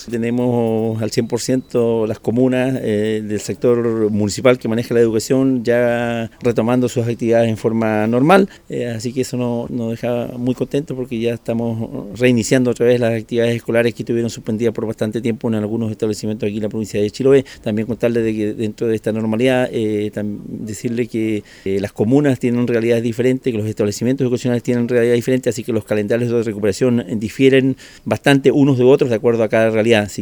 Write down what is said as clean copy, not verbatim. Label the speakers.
Speaker 1: escuelas. Tenemos al 100% las comunas del sector municipal que maneja la educación ya retomando sus actividades en forma normal, así que eso nos deja muy contentos porque ya estamos reiniciando otra vez las actividades escolares que estuvieron suspendidas por bastante tiempo en algunos establecimientos aquí en la provincia de Chiloé. También contarles de que dentro de esta normalidad, decirle que las comunas tienen realidades diferentes, que los establecimientos educacionales tienen realidades diferentes, así que los calendarios de recuperación difieren bastante unos de otros de acuerdo a cada realidad.